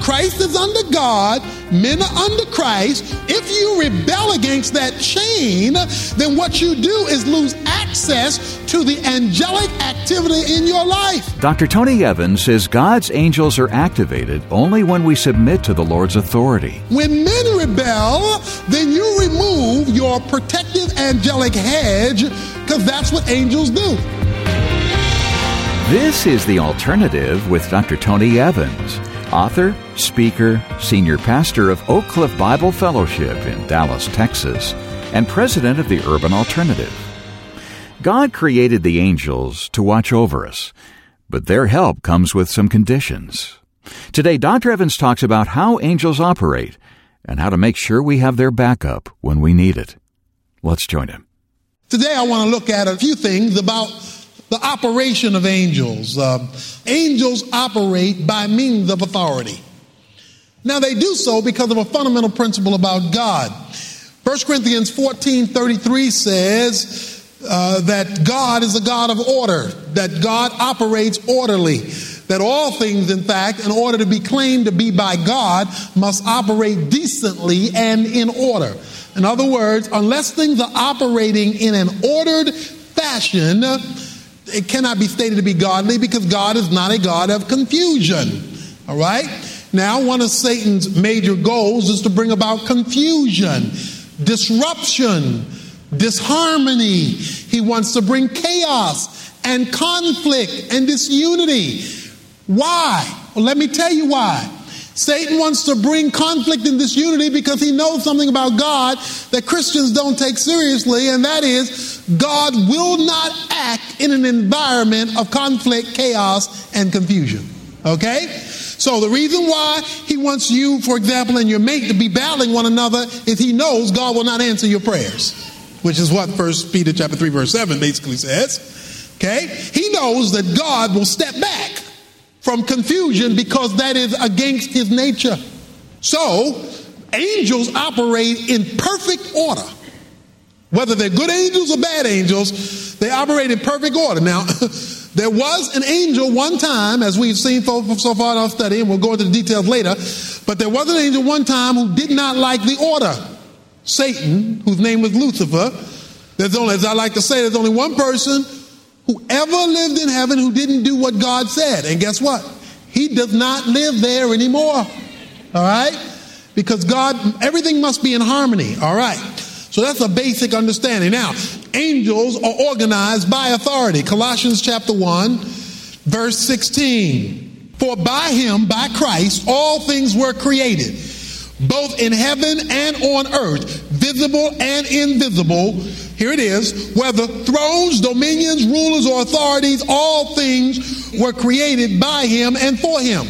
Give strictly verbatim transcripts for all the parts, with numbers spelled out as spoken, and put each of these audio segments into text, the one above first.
Christ is under God, men are under Christ. If you rebel against that chain, then what you do is lose access to the angelic activity in your life. Doctor Tony Evans says God's angels are activated only when we submit to the Lord's authority. When men rebel, then you remove your protective angelic hedge, because that's what angels do. This is The Alternative with Doctor Tony Evans, author, speaker, senior pastor of Oak Cliff Bible Fellowship in Dallas, Texas, and president of the Urban Alternative. God created the angels to watch over us, but their help comes with some conditions. Today, Doctor Evans talks about how angels operate and how to make sure we have their backup when we need it. Let's join him. Today, I want to look at a few things about the operation of angels. Uh, angels operate by means of authority. Now, they do so because of a fundamental principle about God. First Corinthians fourteen thirty-three says uh, that God is a God of order, that God operates orderly, that all things, in fact, in order to be claimed to be by God, must operate decently and in order. In other words, unless things are operating in an ordered fashion, it cannot be stated to be godly, because God is not a God of confusion. All right? Now, one of Satan's major goals is to bring about confusion, disruption, disharmony. He wants to bring chaos and conflict and disunity. Why? Well, let me tell you why. Satan wants to bring conflict and disunity because he knows something about God that Christians don't take seriously, and that is God will not act in an environment of conflict, chaos, and confusion. Okay? So the reason why he wants you, for example, and your mate to be battling one another is he knows God will not answer your prayers, which is what First Peter chapter three, verse seven basically says. Okay? He knows that God will step back from confusion because that is against his nature. So, angels operate in perfect order. Whether they're good angels or bad angels, they operate in perfect order. Now, there was an angel one time, as we've seen so far in our study, and we'll go into the details later, but there was an angel one time who did not like the order. Satan, whose name was Lucifer. There's only, as I like to say, there's only one person who ever lived in heaven who didn't do what God said. And guess what? He does not live there anymore. All right? Because God, everything must be in harmony. All right. So that's a basic understanding. Now, angels are organized by authority. Colossians chapter one, verse sixteen. For by him, by Christ, all things were created, both in heaven and on earth, visible and invisible. Here it is, whether thrones, dominions, rulers, or authorities, all things were created by him and for him.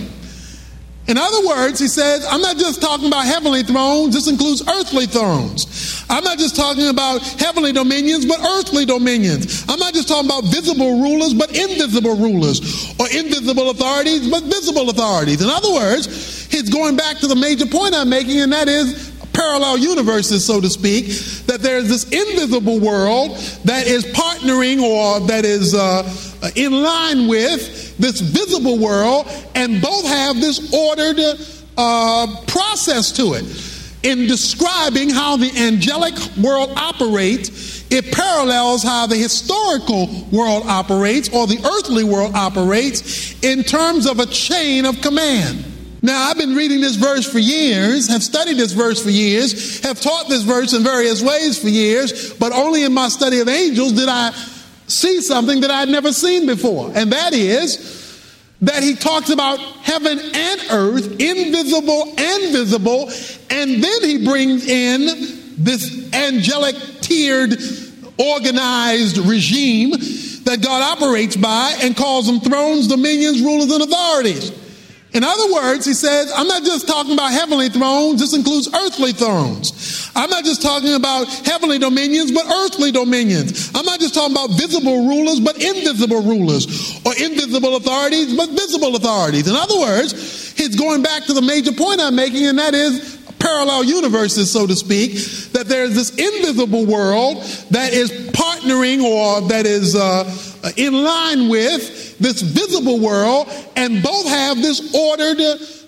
In other words, he says, I'm not just talking about heavenly thrones, this includes earthly thrones. I'm not just talking about heavenly dominions, but earthly dominions. I'm not just talking about visible rulers, but invisible rulers, or invisible authorities, but visible authorities. In other words, he's going back to the major point I'm making, and that is parallel universes, so to speak, that there's this invisible world that is partnering or that is uh, in line with this visible world, and both have this ordered uh, process to it. In describing how the angelic world operates, it parallels how the historical world operates, or the earthly world operates, in terms of a chain of command. Now, I've been reading this verse for years, have studied this verse for years, have taught this verse in various ways for years, but only in my study of angels did I see something that I'd never seen before. And that is that he talks about heaven and earth, invisible and visible, and then he brings in this angelic, tiered, organized regime that God operates by and calls them thrones, dominions, rulers, and authorities. In other words, he says, I'm not just talking about heavenly thrones, this includes earthly thrones. I'm not just talking about heavenly dominions, but earthly dominions. I'm not just talking about visible rulers, but invisible rulers, or invisible authorities, but visible authorities. In other words, he's going back to the major point I'm making, and that is parallel universes, so to speak, that there's this invisible world that is partnering or that is uh, in line with this visible world, and both have this ordered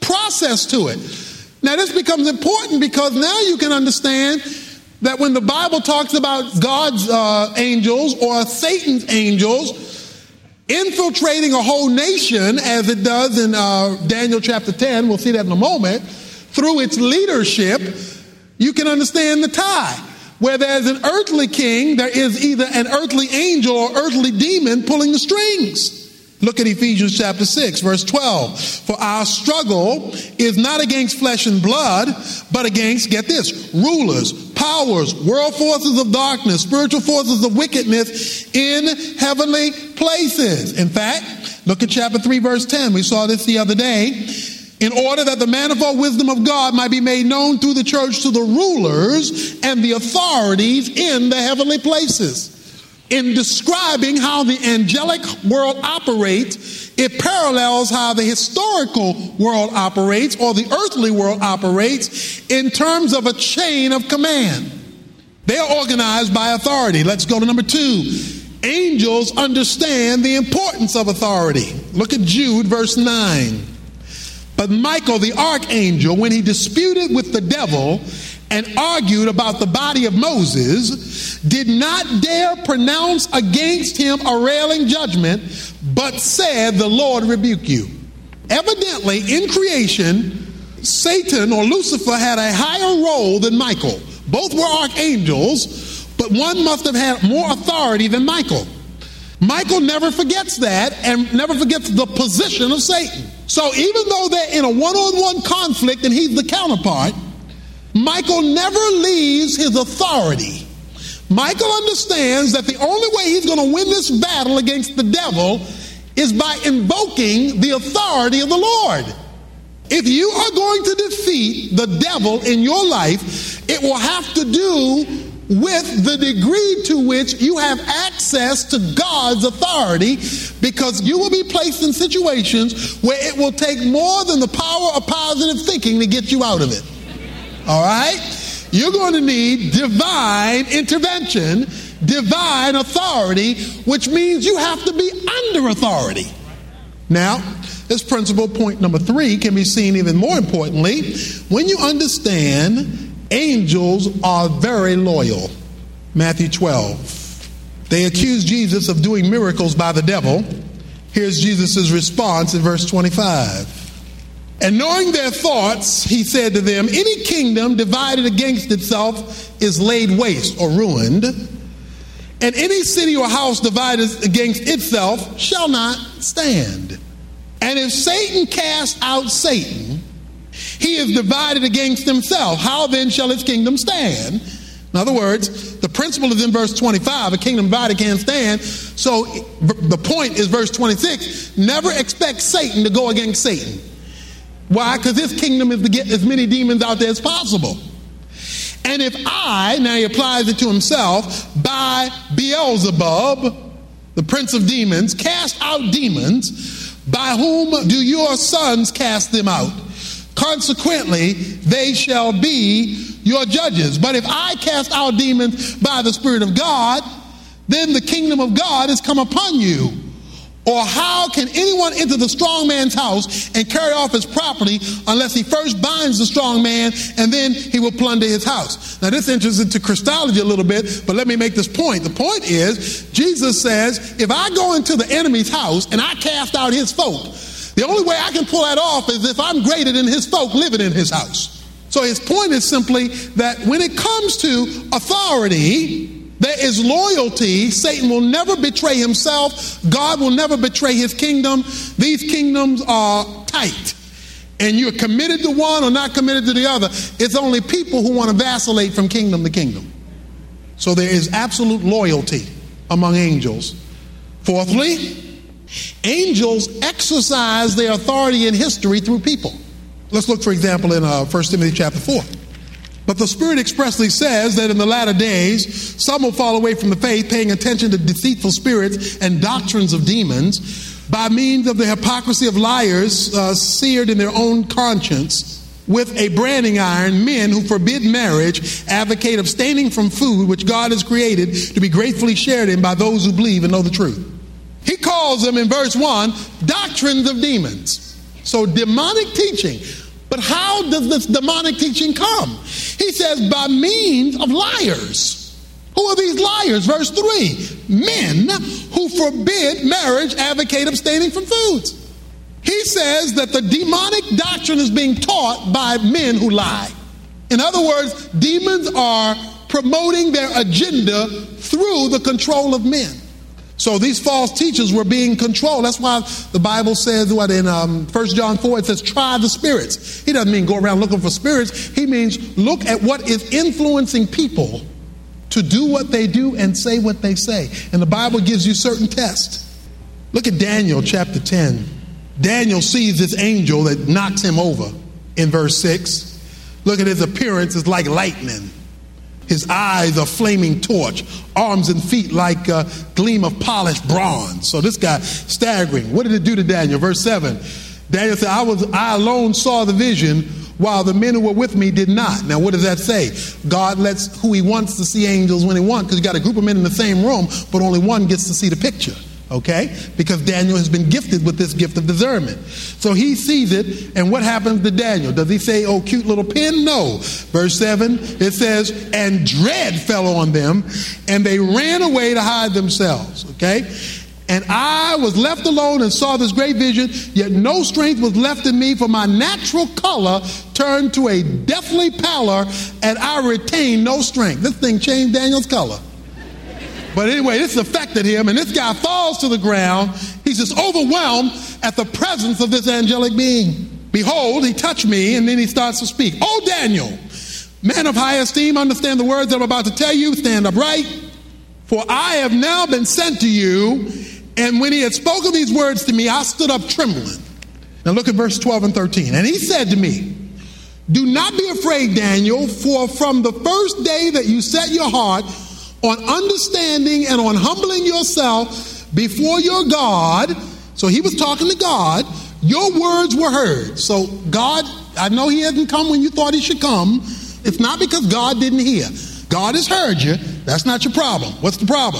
process to it. Now, this becomes important because now you can understand that when the Bible talks about God's uh, angels or Satan's angels infiltrating a whole nation, as it does in uh, Daniel chapter ten, we'll see that in a moment, through its leadership, you can understand the tie. Where there's an earthly king, there is either an earthly angel or earthly demon pulling the strings. Look at Ephesians chapter six, verse twelve. For our struggle is not against flesh and blood, but against, get this, rulers, powers, world forces of darkness, spiritual forces of wickedness in heavenly places. In fact, look at chapter three, verse ten. We saw this the other day. In order that the manifold wisdom of God might be made known through the church to the rulers and the authorities in the heavenly places. In describing how the angelic world operates, it parallels how the historical world operates or the earthly world operates in terms of a chain of command. They are organized by authority. Let's go to number two. Angels understand the importance of authority. Look at Jude, verse nine. But Michael, the archangel, when he disputed with the devil and argued about the body of Moses, did not dare pronounce against him a railing judgment, but said, the Lord rebuke you. Evidently, in creation, Satan or Lucifer had a higher role than Michael. Both were archangels, but one must have had more authority than Michael. Michael never forgets that and never forgets the position of Satan. So even though they're in a one-on-one conflict and he's the counterpart, Michael never leaves his authority. Michael understands that the only way he's going to win this battle against the devil is by invoking the authority of the Lord. If you are going to defeat the devil in your life, it will have to do with the degree to which you have access to God's authority, because you will be placed in situations where it will take more than the power of positive thinking to get you out of it. All right? You're going to need divine intervention, divine authority, which means you have to be under authority. Now, this principle, point number three, can be seen even more importantly when you understand angels are very loyal. Matthew twelve. They accuse Jesus of doing miracles by the devil. Here's Jesus' response in verse twenty-five. And knowing their thoughts, he said to them, any kingdom divided against itself is laid waste or ruined, and any city or house divided against itself shall not stand. And if Satan cast out Satan, he is divided against himself. How then shall his kingdom stand? In other words, the principle is in verse twenty-five. A kingdom divided can't stand. So the point is verse twenty-six. Never expect Satan to go against Satan. Why? Because his kingdom is to get as many demons out there as possible. And if I, now he applies it to himself, by Beelzebub, the prince of demons, cast out demons, by whom do your sons cast them out? Consequently, they shall be your judges. But if I cast out demons by the Spirit of God, then the kingdom of God has come upon you. Or how can anyone enter the strong man's house and carry off his property unless he first binds the strong man and then he will plunder his house? Now this enters into Christology a little bit, but let me make this point. The point is, Jesus says, if I go into the enemy's house and I cast out his folk, the only way I can pull that off is if I'm greater than his folk living in his house. So his point is simply that when it comes to authority, there is loyalty. Satan will never betray himself. God will never betray his kingdom. These kingdoms are tight. And you're committed to one or not committed to the other. It's only people who want to vacillate from kingdom to kingdom. So there is absolute loyalty among angels. Fourthly, angels exercise their authority in history through people. Let's look, for example, in uh, First Timothy chapter four. But the Spirit expressly says that in the latter days, some will fall away from the faith, paying attention to deceitful spirits and doctrines of demons, by means of the hypocrisy of liars uh, seared in their own conscience, with a branding iron, men who forbid marriage, advocate abstaining from food which God has created to be gratefully shared in by those who believe and know the truth. He calls them in verse one, doctrines of demons. So demonic teaching, But how does this demonic teaching come? He says, by means of liars. Who are these liars? Verse three, men who forbid marriage, advocate abstaining from foods. He says that the demonic doctrine is being taught by men who lie. In other words, demons are promoting their agenda through the control of men. So these false teachers were being controlled. That's why the Bible says what in um, First John four, it says, try the spirits. He doesn't mean go around looking for spirits. He means look at what is influencing people to do what they do and say what they say. And the Bible gives you certain tests. Look at Daniel chapter ten. Daniel sees this angel that knocks him over in verse six. Look at his appearance, it's like lightning. His eyes are flaming torch, arms and feet like a gleam of polished bronze. So this guy, staggering. What did it do to Daniel? Verse seven. Daniel said, I was I alone saw the vision, while the men who were with me did not. Now, what does that say? God lets who he wants to see angels when he wants, because you got a group of men in the same room, but only one gets to see the picture. Okay? Because Daniel has been gifted with this gift of discernment. So he sees it, and what happens to Daniel? Does he say, oh, cute little pin? No. Verse seven, it says, and dread fell on them, and they ran away to hide themselves. Okay? And I was left alone and saw this great vision, yet no strength was left in me, for my natural color turned to a deathly pallor, and I retained no strength. This thing changed Daniel's color. But anyway, this affected him, and this guy falls to the ground. He's just overwhelmed at the presence of this angelic being. Behold, he touched me, and then he starts to speak. Oh, Daniel, man of high esteem, understand the words that I'm about to tell you. Stand upright, for I have now been sent to you. And when he had spoken these words to me, I stood up trembling. Now look at verse twelve and thirteen. And he said to me, do not be afraid, Daniel, for from the first day that you set your heart on understanding and on humbling yourself before your God, so he was talking to God, your words were heard. So God, I know he hasn't come when you thought he should come. It's not because God didn't hear. God has heard you. That's not your problem. What's the problem?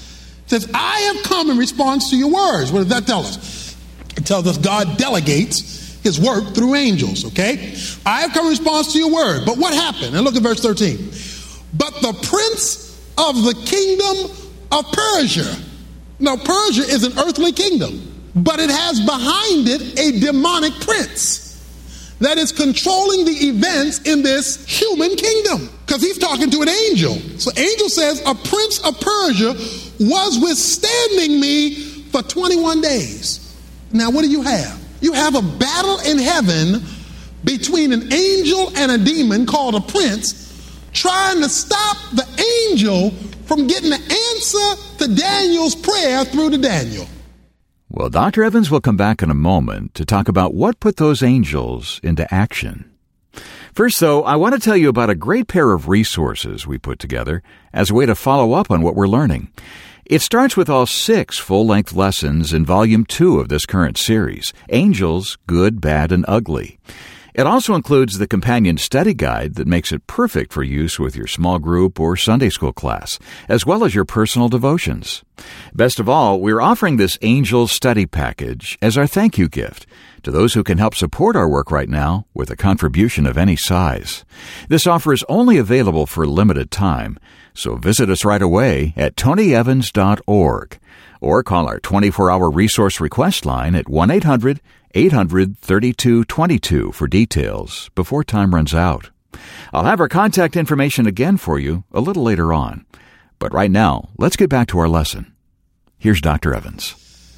It says, I have come in response to your words. What does that tell us? It tells us God delegates his work through angels, okay? I have come in response to your word. But what happened? And look at verse thirteen. But the prince of the kingdom of Persia. Now, Persia is an earthly kingdom, but it has behind it a demonic prince that is controlling the events in this human kingdom, because he's talking to an angel. So angel says, a prince of Persia was withstanding me for twenty-one days. Now, what do you have? You have a battle in heaven between an angel and a demon called a prince, trying to stop the angel from getting the answer to Daniel's prayer through to Daniel. Well, Doctor Evans will come back in a moment to talk about what put those angels into action. First, though, I want to tell you about a great pair of resources we put together as a way to follow up on what we're learning. It starts with all six full-length lessons in Volume two of this current series, Angels, Good, Bad, and Ugly. It also includes the companion study guide that makes it perfect for use with your small group or Sunday school class, as well as your personal devotions. Best of all, we're offering this Angels Study Package as our thank you gift to those who can help support our work right now with a contribution of any size. This offer is only available for a limited time, so visit us right away at tony evans dot org or call our twenty-four hour resource request line at one eight hundred eight hundred thirty-two twenty-two for details before time runs out. I'll have our contact information again for you a little later on. But right now, let's get back to our lesson. Here's Doctor Evans.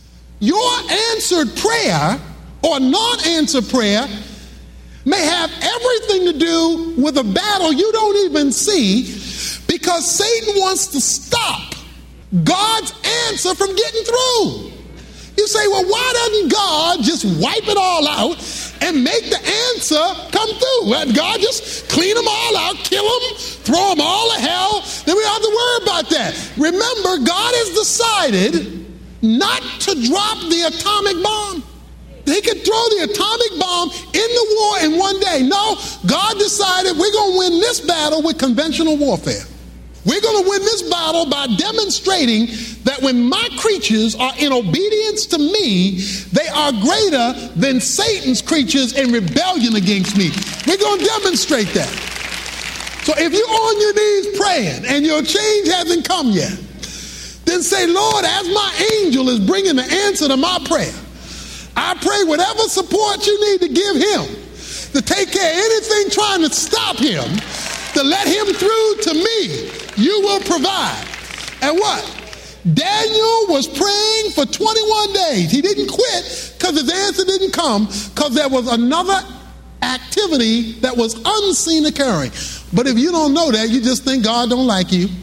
Your answered prayer or non-answered prayer may have everything to do with a battle you don't even see, because Satan wants to stop God's answer from getting through. You say, well, why doesn't God just wipe it all out and make the answer come through? Let God just clean them all out, kill them, throw them all to hell. Then we don't have to worry about that. Remember, God has decided not to drop the atomic bomb. He could throw the atomic bomb in the war in one day. No, God decided we're going to win this battle with conventional warfare. We're going to win this battle by demonstrating that when my creatures are in obedience to me, they are greater than Satan's creatures in rebellion against me. We're going to demonstrate that. So if you're on your knees praying and your change hasn't come yet, then say, Lord, as my angel is bringing the answer to my prayer, I pray whatever support you need to give him to take care of anything trying to stop him, to let him through to me, you will provide. And what? Daniel was praying for twenty-one days. He didn't quit because his answer didn't come, because there was another activity that was unseen occurring. But if you don't know that, you just think God don't like you.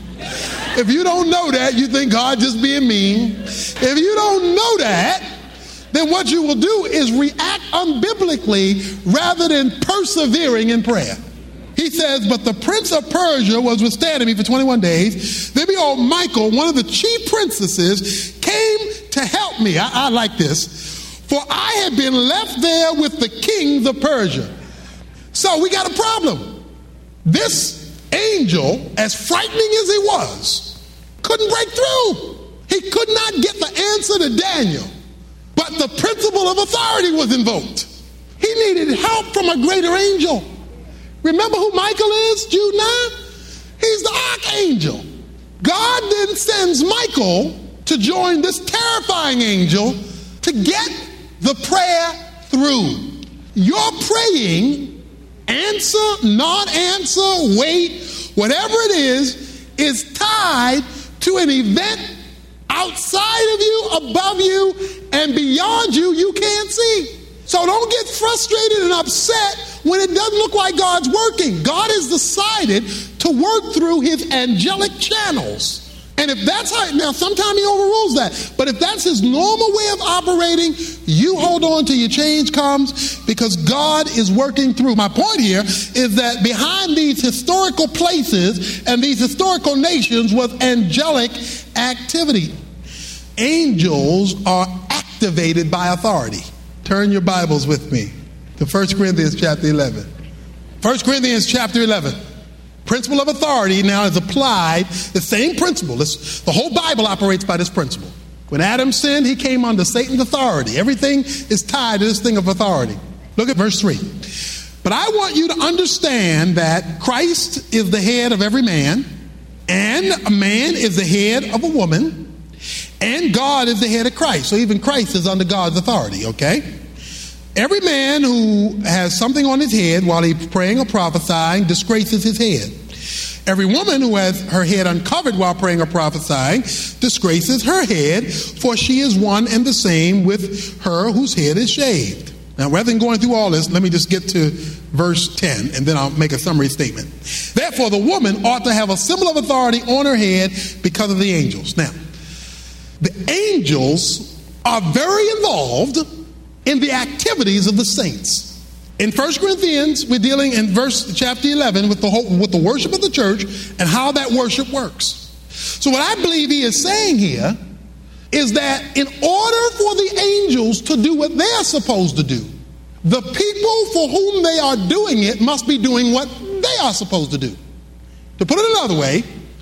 If you don't know that, you think God just being mean. If you don't know that, then what you will do is react unbiblically rather than persevering in prayer. He says, but the prince of Persia was withstanding me for twenty-one days. Then behold, Michael, one of the chief princesses, came to help me. I, I like this. For I had been left there with the kings of Persia. So we got a problem. This angel, as frightening as he was, couldn't break through. He could not get the answer to Daniel. But the principle of authority was invoked. He needed help from a greater angel. Remember who Michael is, Jude nine? He's the archangel. God then sends Michael to join this terrifying angel to get the prayer through. Your praying, answer, not answer, wait, whatever it is, is tied to an event outside of you, above you, and beyond you, you can't see. So don't get frustrated and upset when it doesn't look like God's working. God has decided to work through his angelic channels. And if that's how, now sometimes he overrules that, but if that's his normal way of operating, you hold on till your change comes, because God is working through. My point here is that behind these historical places and these historical nations was angelic activity. Angels are activated by authority. Turn your Bibles with me to First Corinthians chapter eleven. First Corinthians chapter eleven. Principle of authority now is applied, the same principle. This, the whole Bible operates by this principle. When Adam sinned, he came under Satan's authority. Everything is tied to this thing of authority. Look at verse three. But I want you to understand that Christ is the head of every man, and a man is the head of a woman, and God is the head of Christ. So even Christ is under God's authority, okay? Every man who has something on his head while he's praying or prophesying disgraces his head. Every woman who has her head uncovered while praying or prophesying disgraces her head, for she is one and the same with her whose head is shaved. Now, rather than going through all this, let me just get to verse ten, and then I'll make a summary statement. Therefore, the woman ought to have a symbol of authority on her head because of the angels. Now, the angels are very involved in the activities of the saints. In First Corinthians, we're dealing in verse chapter eleven with the whole, with the worship of the church and how that worship works. So what I believe he is saying here is that in order for the angels to do what they're supposed to do, the people for whom they are doing it must be doing what they are supposed to do. To put it another way,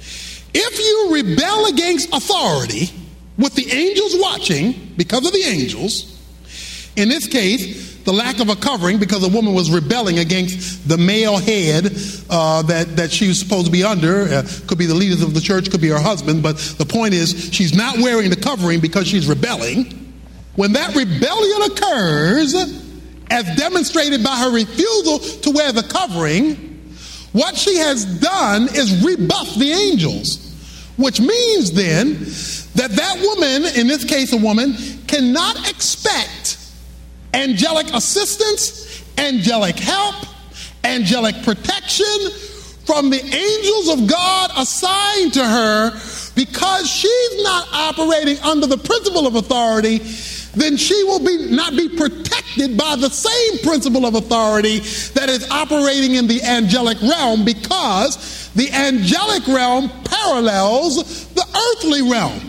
if you rebel against authority with the angels watching because of the angels, in this case, the lack of a covering because a woman was rebelling against the male head uh, that, that she was supposed to be under. Uh, could be the leaders of the church, could be her husband, but the point is she's not wearing the covering because she's rebelling. When that rebellion occurs, as demonstrated by her refusal to wear the covering, what she has done is rebuff the angels, which means then that that woman, in this case a woman, cannot expect angelic assistance, angelic help, angelic protection from the angels of God assigned to her, because she's not operating under the principle of authority. Then she will be not be protected by the same principle of authority that is operating in the angelic realm, because the angelic realm parallels the earthly realm.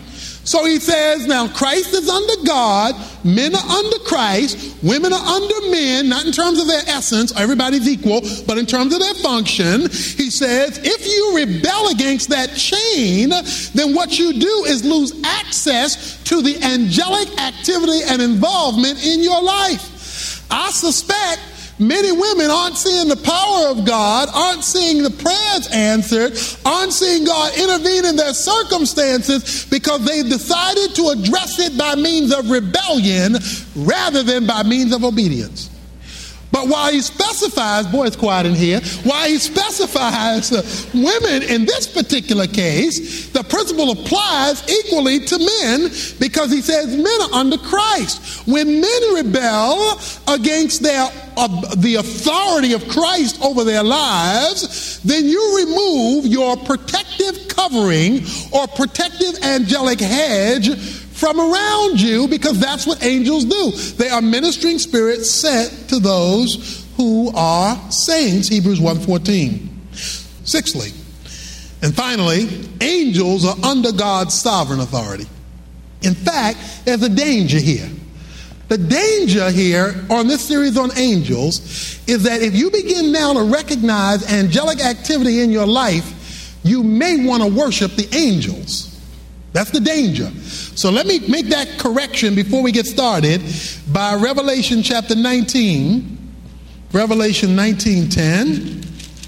So he says, now Christ is under God, men are under Christ, women are under men, not in terms of their essence, everybody's equal, but in terms of their function. He says, if you rebel against that chain, then what you do is lose access to the angelic activity and involvement in your life. I suspect many women aren't seeing the power of God, aren't seeing the prayers answered, aren't seeing God intervene in their circumstances because they've decided to address it by means of rebellion rather than by means of obedience. But while he specifies, boy, it's quiet in here, while he specifies uh, women in this particular case, the principle applies equally to men because he says men are under Christ. When men rebel against their uh, the authority of Christ over their lives, then you remove your protective covering or protective angelic hedge from around you, because that's what angels do. They are ministering spirits sent to those who are saints, Hebrews one fourteen. Sixthly, and finally, angels are under God's sovereign authority. In fact, there's a danger here. The danger here on this series on angels is that if you begin now to recognize angelic activity in your life, you may want to worship the angels. That's the danger. So let me make that correction before we get started by Revelation chapter nineteen. Revelation nineteen ten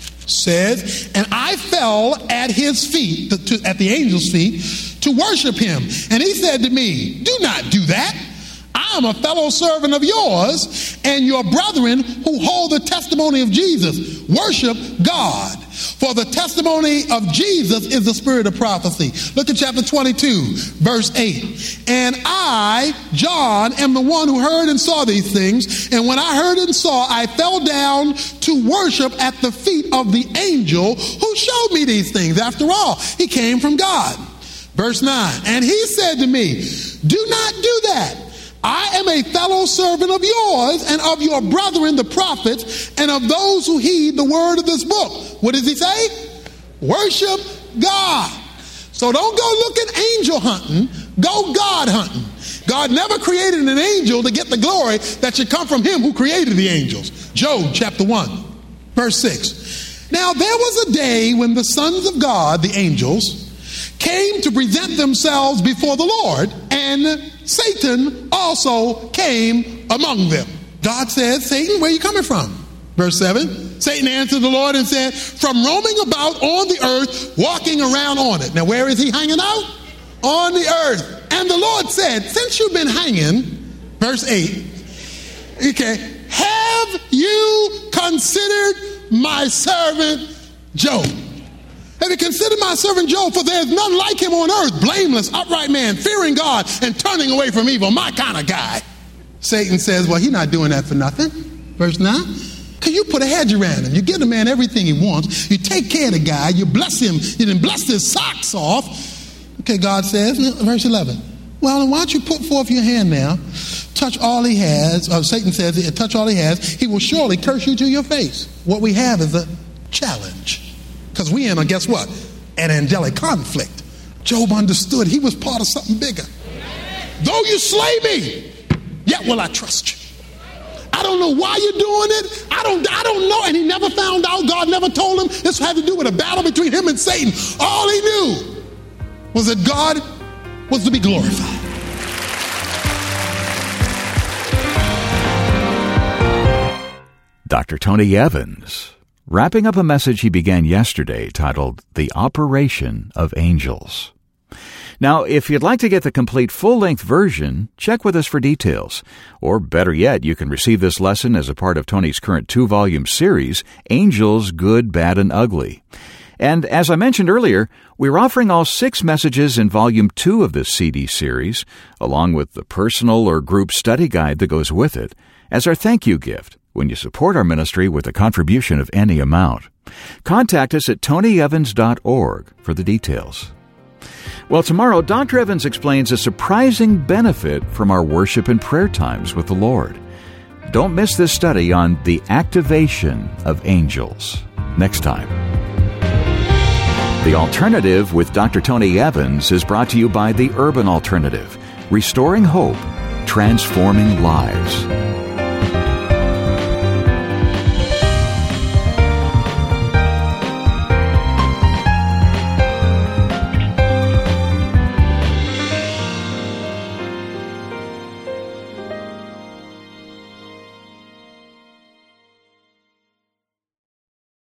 says, and I fell at his feet, to, at the angel's feet, to worship him. And he said to me, do not do that. I am a fellow servant of yours and your brethren who hold the testimony of Jesus. Worship God. For the testimony of Jesus is the spirit of prophecy. Look at chapter twenty-two, verse eight. And I, John, am the one who heard and saw these things. And when I heard and saw, I fell down to worship at the feet of the angel who showed me these things. After all, he came from God. Verse nine. And he said to me, do not do that. I am a fellow servant of yours and of your brethren, the prophets, and of those who heed the word of this book. What does he say? Worship God. So don't go looking angel hunting. Go God hunting. God never created an angel to get the glory that should come from him who created the angels. Job chapter one, verse six. Now there was a day when the sons of God, the angels, came to present themselves before the Lord, and Satan also came among them. God said, Satan, where are you coming from? Verse seven, Satan answered the Lord and said, from roaming about on the earth, walking around on it. Now where is he hanging out? On the earth. And the Lord said, since you've been hanging, verse eight, okay, have you considered my servant Job? Have you considered my servant Job? For there is none like him on earth, blameless, upright man, fearing God and turning away from evil, my kind of guy. Satan says, well, he's not doing that for nothing. Verse nine, because you put a hedge around him. You give the man everything he wants. You take care of the guy. You bless him. You didn't bless his socks off. Okay, God says, verse eleven, well, then why don't you put forth your hand now, touch all he has. Uh, Satan says, touch all he has. He will surely curse you to your face. What we have is a challenge. Because we in a, guess what? An angelic conflict. Job understood he was part of something bigger. Though you slay me, yet will I trust you. I don't know why you're doing it. I don't, I don't know. And he never found out. God never told him. This had to do with a battle between him and Satan. All he knew was that God was to be glorified. Doctor Tony Evans, wrapping up a message he began yesterday titled The Operation of Angels. Now, if you'd like to get the complete full-length version, check with us for details. Or better yet, you can receive this lesson as a part of Tony's current two-volume series, Angels, Good, Bad, and Ugly. And as I mentioned earlier, we're offering all six messages in Volume two of this C D series, along with the personal or group study guide that goes with it, as our thank you gift when you support our ministry with a contribution of any amount. Contact us at tony evans dot org for the details. Well, tomorrow, Doctor Evans explains a surprising benefit from our worship and prayer times with the Lord. Don't miss this study on the activation of angels next time. The Alternative with Doctor Tony Evans is brought to you by the Urban Alternative, restoring hope, transforming lives.